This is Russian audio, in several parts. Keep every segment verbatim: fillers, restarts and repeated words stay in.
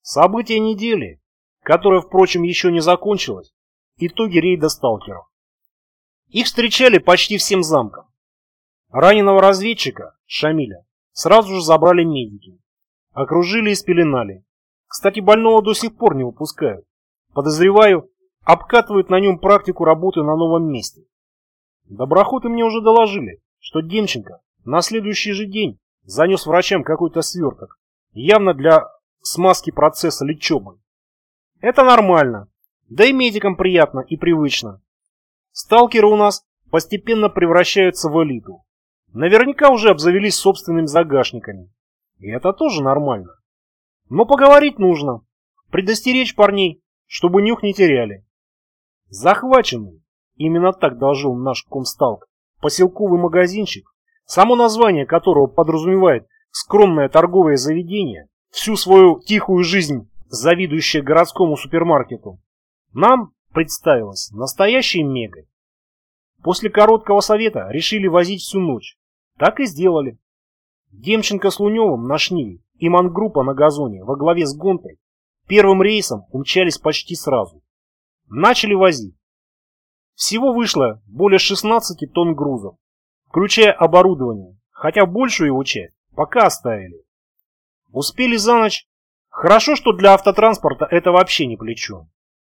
События недели, которая, впрочем, еще не закончилась, итоги рейда сталкеров. Их встречали почти всем замком. Раненого разведчика, Шамиля, сразу же забрали медики. Окружили и спеленали. Кстати, больного до сих пор не выпускают. Подозреваю, обкатывают на нем практику работы на новом месте. Доброхоты мне уже доложили, что Демченко на следующий же день занес врачам какой-то сверток, явно для смазки процесса лечебы. Это нормально, да и медикам приятно и привычно. Сталкеры у нас постепенно превращаются в элиту. Наверняка уже обзавелись собственными загашниками. И это тоже нормально. Но поговорить нужно, предостеречь парней, чтобы нюх не теряли. Захваченный, именно так доложил наш комсталк, поселковый магазинчик, само название которого подразумевает скромное торговое заведение, всю свою тихую жизнь завидующее городскому супермаркету, нам представилось настоящей мегой. После короткого совета решили возить всю ночь. Так и сделали. Демченко с Луневым на шниве и мангруппа на газоне во главе с Гонтой первым рейсом умчались почти сразу. Начали возить. Всего вышло более шестнадцати тонн грузов, включая оборудование, хотя большую его часть пока оставили. Успели за ночь. Хорошо, что для автотранспорта это вообще не плечо.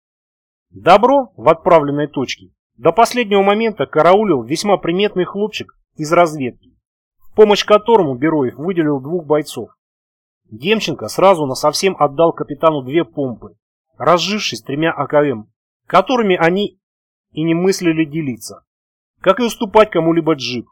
Добро в отправленной точке до последнего момента караулил весьма приметный хлопчик из разведки, в помощь которому Бероев выделил двух бойцов. Демченко сразу насовсем отдал капитану две помпы, разжившись тремя АКМ, которыми они и не мыслили делиться, как и уступать кому-либо джип.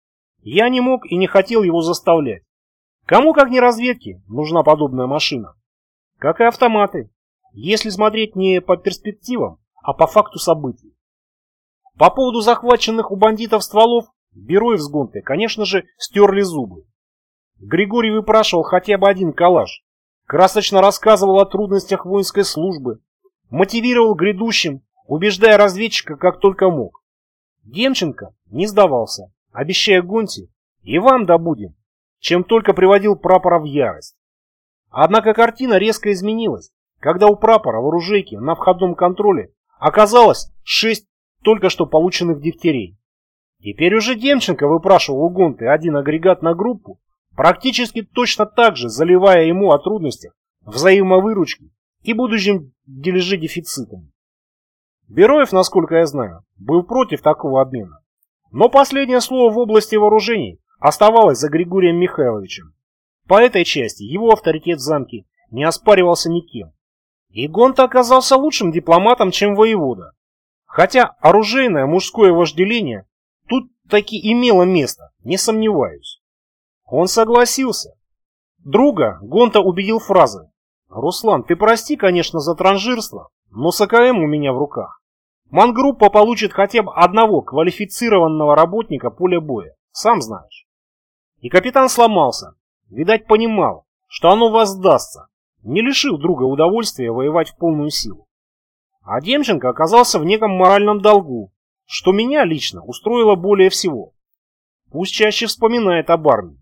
Я не мог и не хотел его заставлять. Кому, как не разведке, нужна подобная машина. Как и автоматы, если смотреть не по перспективам, а по факту событий. По поводу захваченных у бандитов стволов, Бероев с Гонтой, конечно же, стерли зубы. Григорий выпрашивал хотя бы один калаш, красочно рассказывал о трудностях воинской службы, мотивировал грядущим, убеждая разведчика как только мог. Демченко не сдавался, обещая Гонте: и вам добудем, чем только приводил прапора в ярость. Однако картина резко изменилась, когда у прапора в оружейке на входном контроле оказалось шесть только что полученных дифтерей. Теперь уже Демченко выпрашивал у Гонты один агрегат на группу, практически точно так же заливая ему о трудностях взаимовыручки и будущем дележе дефицитом. Бероев, насколько я знаю, был против такого обмена. Но последнее слово в области вооружений оставалось за Григорием Михайловичем. По этой части его авторитет в замке не оспаривался никем. И Гонта оказался лучшим дипломатом, чем воевода. Хотя оружейное мужское вожделение тут таки имело место, не сомневаюсь. Он согласился. Друга Гонта убедил фразой: «Руслан, ты прости, конечно, за транжирство, но с АКМ у меня в руках. Мангруппа получит хотя бы одного квалифицированного работника поля боя, сам знаешь». И капитан сломался. Видать, понимал, что оно воздастся, не лишив друга удовольствия воевать в полную силу. А Демченко оказался в неком моральном долгу, что меня лично устроило более всего. Пусть чаще вспоминает об армии.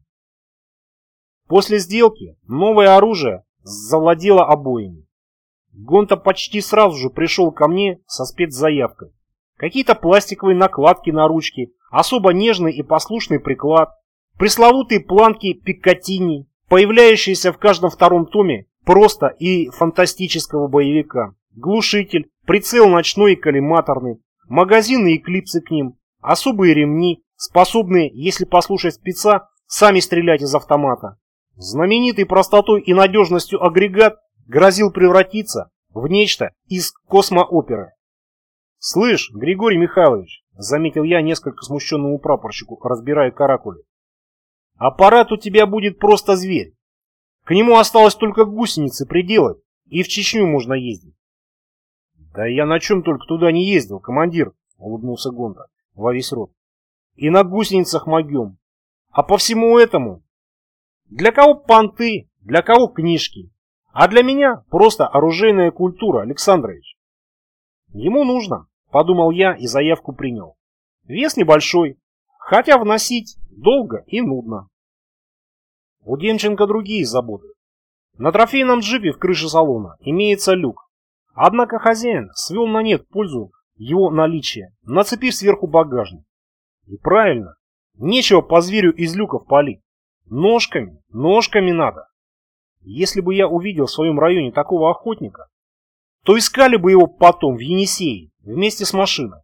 После сделки новое оружие завладело обоими. Гонта почти сразу же пришел ко мне со спецзаявкой. Какие-то пластиковые накладки на ручки, особо нежный и послушный приклад, пресловутые планки Пиккатини, появляющиеся в каждом втором томе просто и фантастического боевика, глушитель, прицел ночной и коллиматорный, магазины и клипсы к ним, особые ремни, способные, если послушать спеца, сами стрелять из автомата. Знаменитый простотой и надежностью агрегат грозил превратиться в нечто из космооперы. «Слышь, Григорий Михайлович», — заметил я несколько смущенному прапорщику, разбирая каракули, — «аппарат у тебя будет просто зверь. К нему осталось только гусеницы приделать, и в Чечню можно ездить». «Да я на чем только туда не ездил, командир», — улыбнулся Гонта во весь рот. «И на гусеницах могем. А по всему этому для кого понты, для кого книжки, а для меня просто оружейная культура, Александрович». «Ему нужно», — подумал я и заявку принял. Вес небольшой, хотя вносить долго и нудно. У Демченко другие заботы. На трофейном джипе в крыше салона имеется люк. Однако хозяин свел на нет пользу его наличия, нацепив сверху багажник. И правильно, нечего по зверю из люков палить. Ножками, ножками надо. Если бы я увидел в своем районе такого охотника, то искали бы его потом в Енисее вместе с машиной.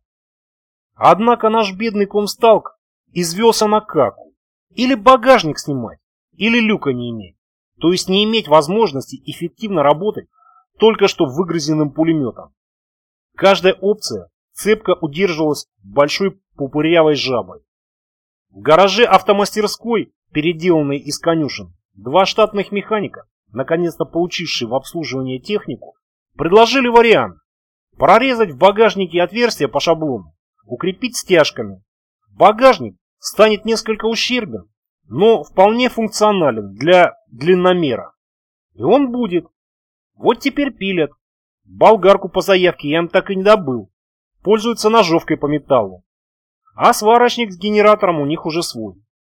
Однако наш бедный комсталк извелся на каку. Или багажник снимать, или люка не иметь. То есть не иметь возможности эффективно работать только что выгрызенным пулеметом. Каждая опция цепко удерживалась большой пупырявой жабой. В гараже автомастерской, переделанной из конюшен, два штатных механика, наконец-то получившие в обслуживание технику, предложили вариант: прорезать в багажнике отверстие по шаблону, укрепить стяжками. Багажник станет несколько ущербен, но вполне функционален для длинномера. И он будет. Вот теперь пилят. Болгарку по заявке я им так и не добыл. Пользуются ножовкой по металлу. А сварочник с генератором у них уже свой.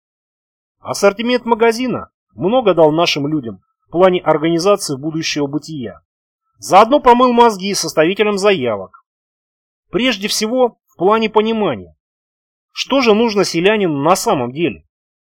Ассортимент магазина много дал нашим людям в плане организации будущего бытия. Заодно помыл мозги составителям заявок. Прежде всего, в плане понимания. Что же нужно селянину на самом деле?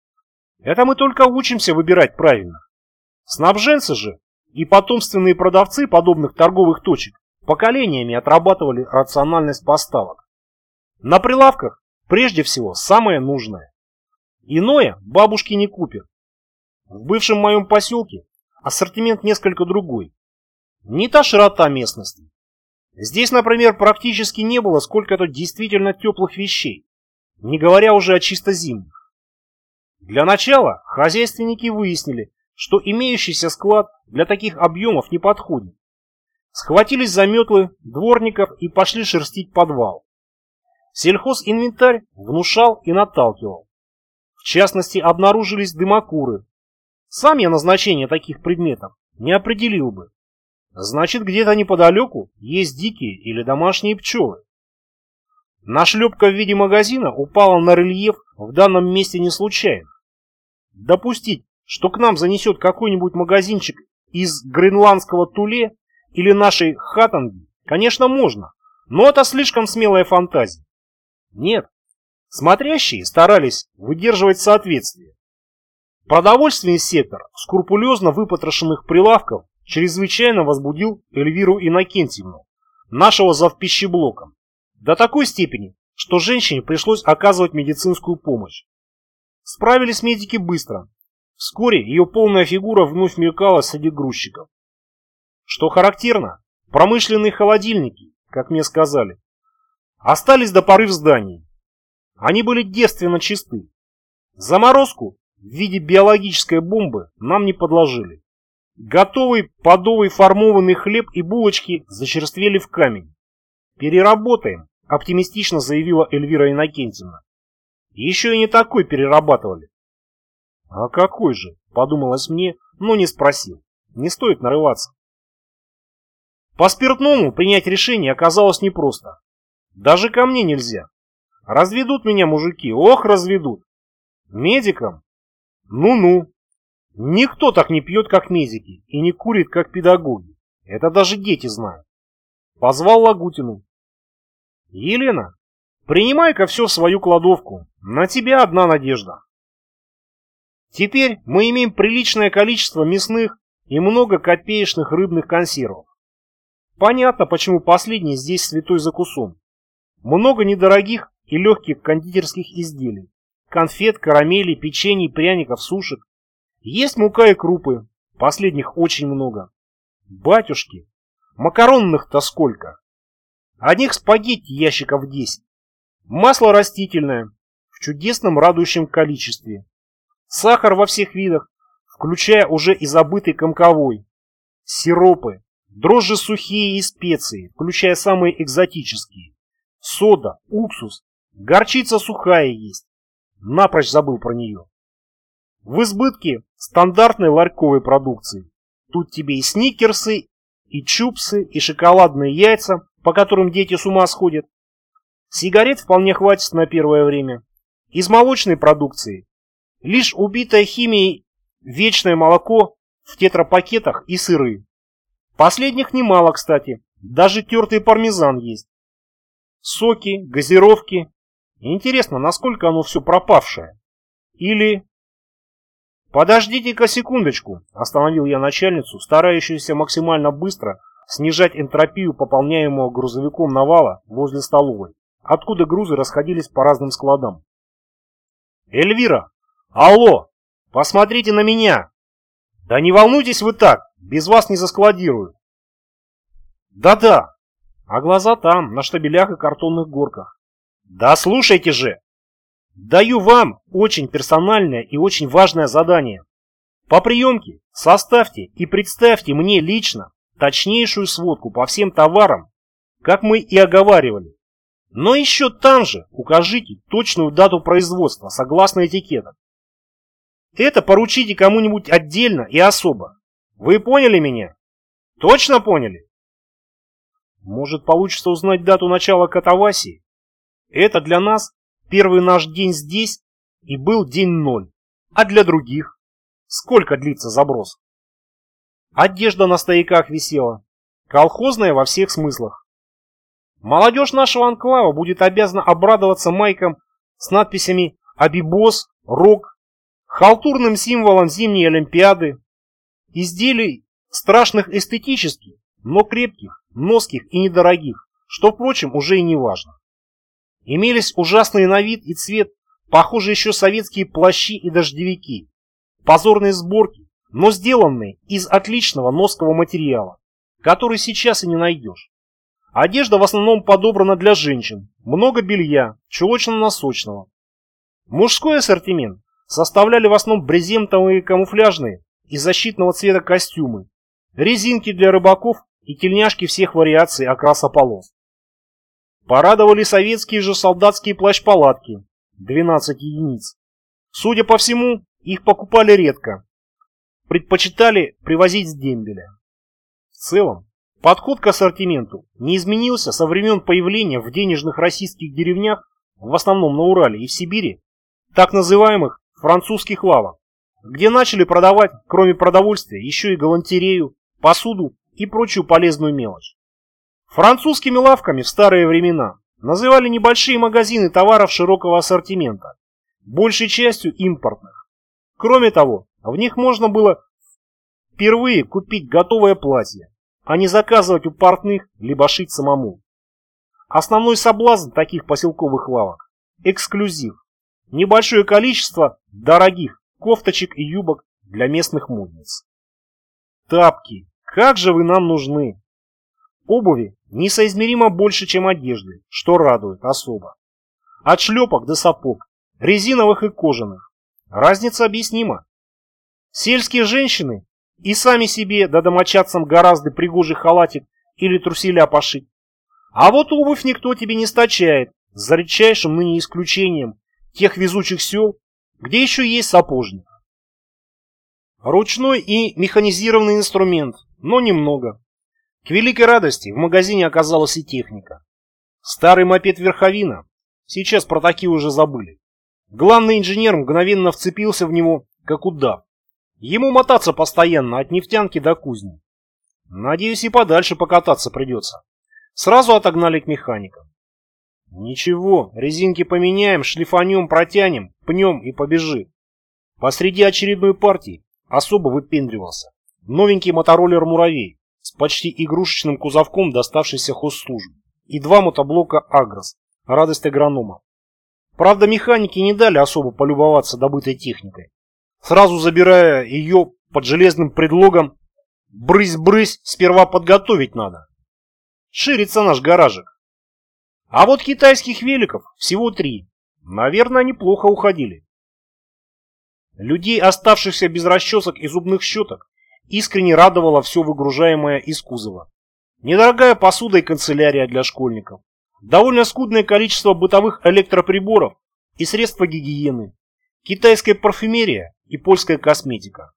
Это мы только учимся выбирать правильно. Снабженцы же и потомственные продавцы подобных торговых точек поколениями отрабатывали рациональность поставок. На прилавках прежде всего самое нужное. Иное бабушки не купят. В бывшем моем поселке ассортимент несколько другой. Не та широта местности. Здесь, например, практически не было сколько-то действительно теплых вещей, не говоря уже о чисто зимних. Для начала хозяйственники выяснили, что имеющийся склад для таких объемов не подходит. Схватились за метлы дворников и пошли шерстить подвал. Сельхозинвентарь внушал и наталкивал. В частности, обнаружились дымокуры. Сам я назначение таких предметов не определил бы. Значит, где-то неподалеку есть дикие или домашние пчелы. Нашлепка в виде магазина упала на рельеф в данном месте не случайно. Допустить, что к нам занесет какой-нибудь магазинчик из гренландского Туле или нашей Хатанги, конечно, можно, но это слишком смелая фантазия. Нет, смотрящие старались выдерживать соответствие. Продовольственный сектор скрупулезно выпотрошенных прилавков чрезвычайно возбудил Эльвиру Иннокентьевну, нашего завпищеблоком, до такой степени, что женщине пришлось оказывать медицинскую помощь. Справились медики быстро. Вскоре ее полная фигура вновь мелькала среди грузчиков. Что характерно, промышленные холодильники, как мне сказали, остались до поры в здании. Они были девственно чисты. Заморозку в виде биологической бомбы нам не подложили. Готовый подовый формованный хлеб и булочки зачерствели в камень. «Переработаем», — оптимистично заявила Эльвира Иннокентьевна. «Еще и не такой перерабатывали». «А какой же?» — подумалось мне, но не спросил. Не стоит нарываться. По спиртному принять решение оказалось непросто. Даже ко мне нельзя. Разведут меня мужики, ох, разведут. Медикам? Ну-ну. Никто так не пьет, как медики, и не курит, как педагоги. Это даже дети знают. Позвал Лагутину. «Елена, принимай-ка все в свою кладовку. На тебя одна надежда». Теперь мы имеем приличное количество мясных и много копеечных рыбных консервов. Понятно, почему последний здесь святой закусон. Много недорогих и легких кондитерских изделий. Конфет, карамелей, печений, пряников, сушек. Есть мука и крупы. Последних очень много. Батюшки, макаронных-то сколько? Одних спагетти ящиков десять. Масло растительное в чудесном радующем количестве. Сахар во всех видах, включая уже и забытый комковой. Сиропы, дрожжи сухие и специи, включая самые экзотические. Сода, уксус, горчица сухая есть. Напрочь забыл про нее. В избытке стандартной ларьковой продукции. Тут тебе и сникерсы, и чупсы, и шоколадные яйца, по которым дети с ума сходят. Сигарет вполне хватит на первое время. Из молочной продукции лишь убитое химией вечное молоко в тетрапакетах и сыры. Последних немало, кстати, даже тертый пармезан есть. Соки, газировки. Интересно, насколько оно все пропавшее? Или... «Подождите-ка секундочку», — остановил я начальницу, старающуюся максимально быстро снижать энтропию пополняемого грузовиком навала возле столовой, откуда грузы расходились по разным складам. «Эльвира! Алло! Посмотрите на меня! Да не волнуйтесь вы так, без вас не заскладирую!» «Да-да!» А глаза там, на штабелях и картонных горках. «Да слушайте же! Даю вам очень персональное и очень важное задание. По приемке составьте и представьте мне лично точнейшую сводку по всем товарам, как мы и оговаривали. Но еще там же укажите точную дату производства согласно этикетам. Это поручите кому-нибудь отдельно и особо. Вы поняли меня? Точно поняли? Может, получится узнать дату начала катавасии? Это для нас первый наш день здесь и был день ноль. А для других? Сколько длится заброс? Одежда на стояках висела. Колхозная во всех смыслах. Молодежь нашего анклава будет обязана обрадоваться майкам с надписями «Абибос», «Рок», халтурным символом зимней олимпиады, изделий страшных эстетических, но крепких, носких и недорогих, что, впрочем, уже и не важно. Имелись ужасные на вид и цвет, похожие еще советские плащи и дождевики, позорные сборки, но сделанные из отличного носкового материала, который сейчас и не найдешь. Одежда в основном подобрана для женщин, много белья, чулочно-носочного. Мужской ассортимент составляли в основном брезентовые камуфляжные и защитного цвета костюмы, резинки для рыбаков и тельняшки всех вариаций окраса полос. Порадовали советские же солдатские плащ-палатки, двенадцать единиц. Судя по всему, их покупали редко, предпочитали привозить с дембеля. В целом, подход к ассортименту не изменился со времен появления в денежных российских деревнях, в основном на Урале и в Сибири, так называемых французских лавок, где начали продавать, кроме продовольствия, еще и галантерею, посуду и прочую полезную мелочь. Французскими лавками в старые времена называли небольшие магазины товаров широкого ассортимента, большей частью импортных. Кроме того, в них можно было впервые купить готовое платье, а не заказывать у портных, либо шить самому. Основной соблазн таких поселковых лавок – эксклюзив, небольшое количество дорогих кофточек и юбок для местных модниц. Тапки, как же вы нам нужны! Обуви несоизмеримо больше, чем одежды, что радует особо. От шлепок до сапог, резиновых и кожаных. Разница объяснима. Сельские женщины и сами себе да домочадцам гораздо пригожий халатик или труселя пошить. А вот обувь никто тебе не стачает, за редчайшим ныне исключением тех везучих сел, где еще есть сапожник. Ручной и механизированный инструмент, но немного. К великой радости в магазине оказалась и техника. Старый мопед Верховина, сейчас про такие уже забыли. Главный инженер мгновенно вцепился в него, как удав. Ему мотаться постоянно от нефтянки до кузни. Надеюсь, и подальше покататься придется. Сразу отогнали к механикам. Ничего, резинки поменяем, шлифанем, протянем, пнем и побежи. Посреди очередной партии особо выпендривался новенький мотороллер «Муравей» с почти игрушечным кузовком, доставшийся хозслужбе, и два мотоблока «Агрос», радость агронома. Правда, механики не дали особо полюбоваться добытой техникой, сразу забирая ее под железным предлогом «брысь-брысь, сперва подготовить надо». Ширится наш гаражик. А вот китайских великов всего три. Наверное, неплохо уходили. Людей, оставшихся без расчесок и зубных щеток, искренне радовало все выгружаемое из кузова. Недорогая посуда и канцелярия для школьников, довольно скудное количество бытовых электроприборов и средства гигиены, китайская парфюмерия и польская косметика.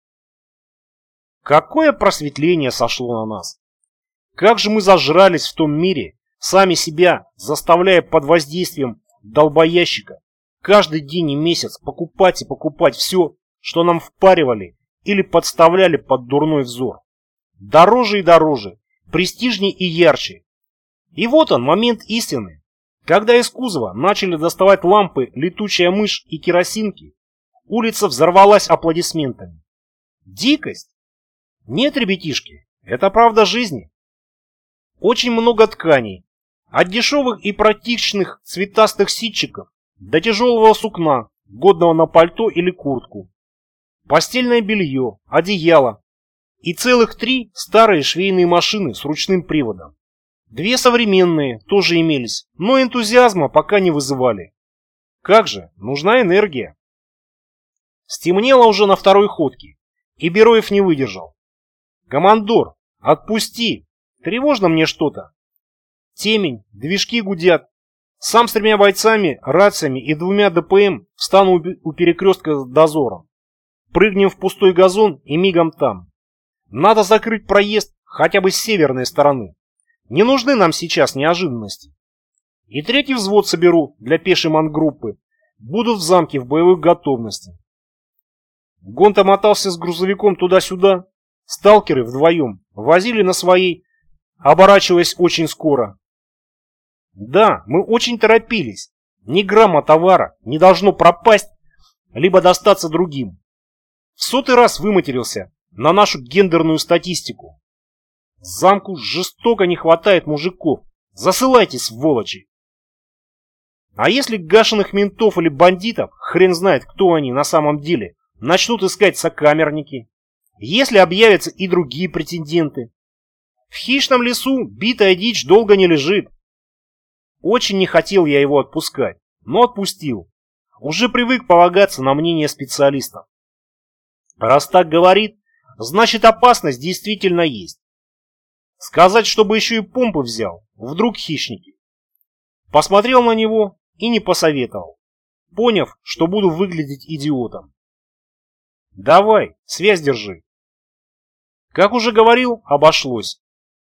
Какое просветление сошло на нас! Как же мы зажрались в том мире, сами себя заставляя под воздействием долбоящика каждый день и месяц покупать и покупать все, что нам впаривали или подставляли под дурной взор. Дороже и дороже, престижней и ярче. И вот он, момент истины. Когда из кузова начали доставать лампы, летучая мышь и керосинки, улица взорвалась аплодисментами. Дикость? Нет, ребятишки, это правда жизни. Очень много тканей, от дешевых и практичных цветастых ситчиков до тяжелого сукна, годного на пальто или куртку. Постельное белье, одеяло и целых три старые швейные машины с ручным приводом. Две современные тоже имелись, но энтузиазма пока не вызывали. Как же, нужна энергия. Стемнело уже на второй ходке, и Бероев не выдержал. «Командор, отпусти! Тревожно мне что-то!» Темень, движки гудят. Сам с тремя бойцами, рациями и двумя ДПМ встану у перекрестка с дозором. Прыгнем в пустой газон и мигом там. Надо закрыть проезд хотя бы с северной стороны. Не нужны нам сейчас неожиданности. И третий взвод соберу для пешей мангруппы. Будут в замке в боевой готовности. Гонта мотался с грузовиком туда-сюда. Сталкеры вдвоем возили на своей, оборачиваясь очень скоро. Да, мы очень торопились. Ни грамма товара не должно пропасть, либо достаться другим. В сотый раз выматерился на нашу гендерную статистику. Замку жестоко не хватает мужиков. Засылайтесь, сволочи. А если гашеных ментов или бандитов, хрен знает, кто они на самом деле, начнут искать сокамерники? Если объявятся и другие претенденты? В хищном лесу битая дичь долго не лежит. Очень не хотел я его отпускать, но отпустил. Уже привык полагаться на мнение специалистов. Раз так говорит, значит опасность действительно есть. Сказать, чтобы еще и помпы взял, вдруг хищники. Посмотрел на него и не посоветовал, поняв, что буду выглядеть идиотом. Давай, связь держи. Как уже говорил, обошлось.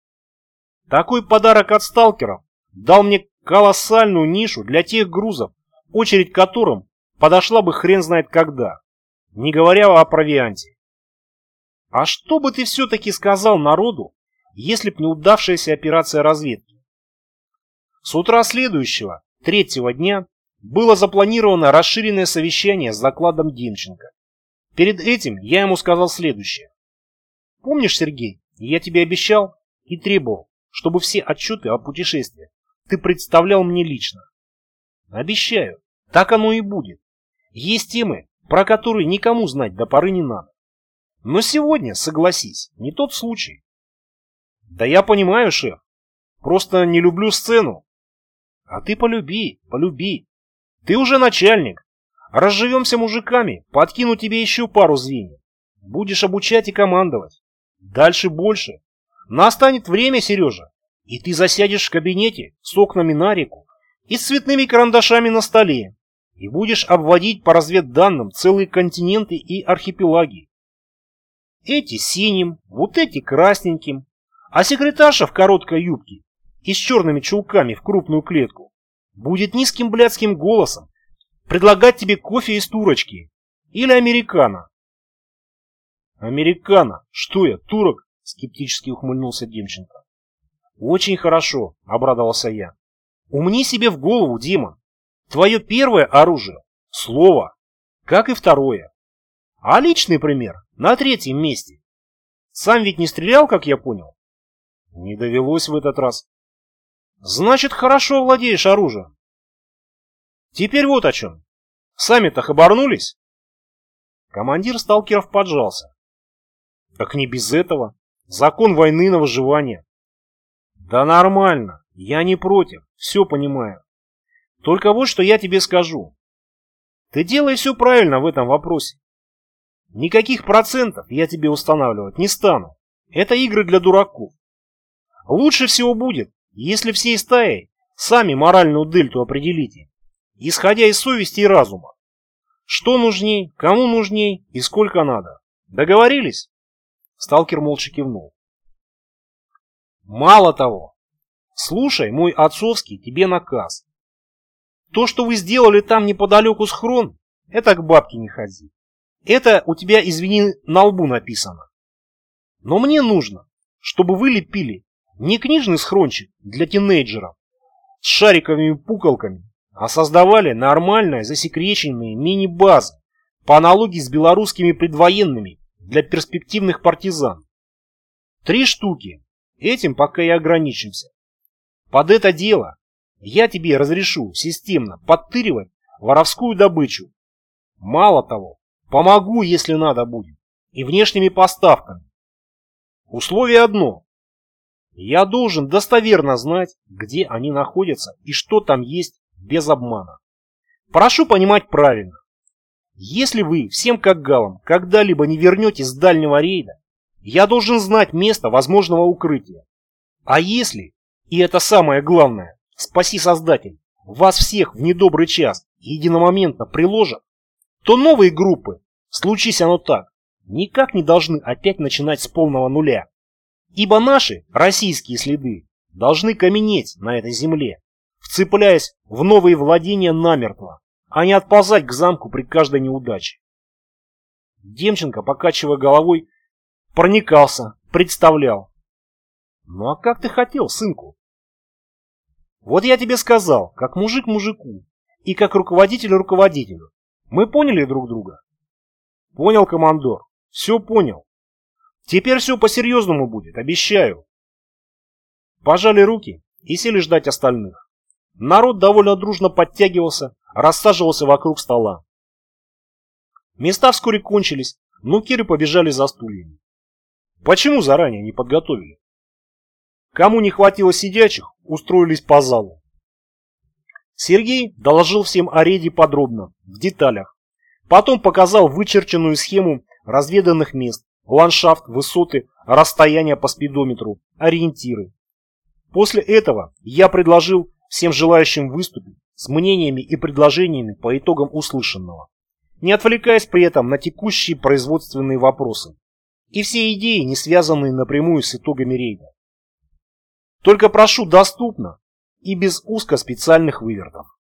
Такой подарок от сталкеров дал мне колоссальную нишу для тех грузов, очередь которым подошла бы хрен знает когда, не говоря о провианте. А что бы ты все-таки сказал народу, если б не удавшаяся операция разведки? С утра следующего, третьего дня, было запланировано расширенное совещание с докладом Демченко. Перед этим я ему сказал следующее. Помнишь, Сергей, я тебе обещал и требовал, чтобы все отчеты о путешествиях ты представлял мне лично. Обещаю, так оно и будет. Есть темы, про которые никому знать до поры не надо. Но сегодня, согласись, не тот случай. Да я понимаю, шеф. Просто не люблю сцену. А ты полюби, полюби. Ты уже начальник. Разживемся мужиками, подкину тебе еще пару звеньев. Будешь обучать и командовать. Дальше больше. Настанет время, Сережа, и ты засядешь в кабинете с окнами на реку и с цветными карандашами на столе, и будешь обводить по разведданным целые континенты и архипелаги. Эти синим, вот эти красненьким, а секретарша в короткой юбке и с черными чулками в крупную клетку будет низким блядским голосом предлагать тебе кофе из турочки или американо. Американо? Что я, турок? Скептически ухмыльнулся Демченко. Очень хорошо, обрадовался я. Умни себе в голову, Дима. Твое первое оружие — слово, как и второе. А личный пример на третьем месте. Сам ведь не стрелял, как я понял? Не довелось в этот раз. Значит, хорошо владеешь оружием. Теперь вот о чем. Сами-то оборнулись? Командир сталкеров поджался. Так не без этого. Закон войны на выживание. Да нормально, я не против, все понимаю. Только вот что я тебе скажу. Ты делай все правильно в этом вопросе. Никаких процентов я тебе устанавливать не стану. Это игры для дураков. Лучше всего будет, если всей стаей сами моральную дельту определите, исходя из совести и разума. Что нужней, кому нужней и сколько надо. Договорились? Сталкер молча кивнул. Мало того, слушай мой отцовский тебе наказ. То, что вы сделали там неподалеку схрон, это к бабке не ходи. Это у тебя, извини, на лбу написано. Но мне нужно, чтобы вы лепили не книжный схрончик для тинейджеров с шариковыми пуколками, а создавали нормальные засекреченные мини-базы по аналогии с белорусскими предвоенными для перспективных партизан. Три штуки. Этим пока и ограничимся. Под это дело я тебе разрешу системно подтыривать воровскую добычу. Мало того, помогу, если надо будет, и внешними поставками. Условие одно. Я должен достоверно знать, где они находятся и что там есть без обмана. Прошу понимать правильно. Если вы всем как галам когда-либо не вернетесь с дальнего рейда, я должен знать место возможного укрытия. А если, и это самое главное, спаси Создатель, вас всех в недобрый час единомоментно приложат, то новые группы, случись оно так, никак не должны опять начинать с полного нуля. Ибо наши российские следы должны каменеть на этой земле, вцепляясь в новые владения намертво, а не отползать к замку при каждой неудаче. Демченко, покачивая головой, проникался, представлял. Ну а как ты хотел, сынку? Вот я тебе сказал, как мужик мужику и как руководитель руководителю. Мы поняли друг друга? Понял, командор, все понял. Теперь все по-серьезному будет, обещаю. Пожали руки и сели ждать остальных. Народ довольно дружно подтягивался, рассаживался вокруг стола. Места вскоре кончились, нукеры побежали за стульями. Почему заранее не подготовили? Кому не хватило сидячих, устроились по залу. Сергей доложил всем о рейде подробно, в деталях. Потом показал вычерченную схему разведанных мест, ландшафт, высоты, расстояния по спидометру, ориентиры. После этого я предложил всем желающим выступить с мнениями и предложениями по итогам услышанного, не отвлекаясь при этом на текущие производственные вопросы и все идеи, не связанные напрямую с итогами рейда. Только прошу доступно и без узкоспециальных вывертов.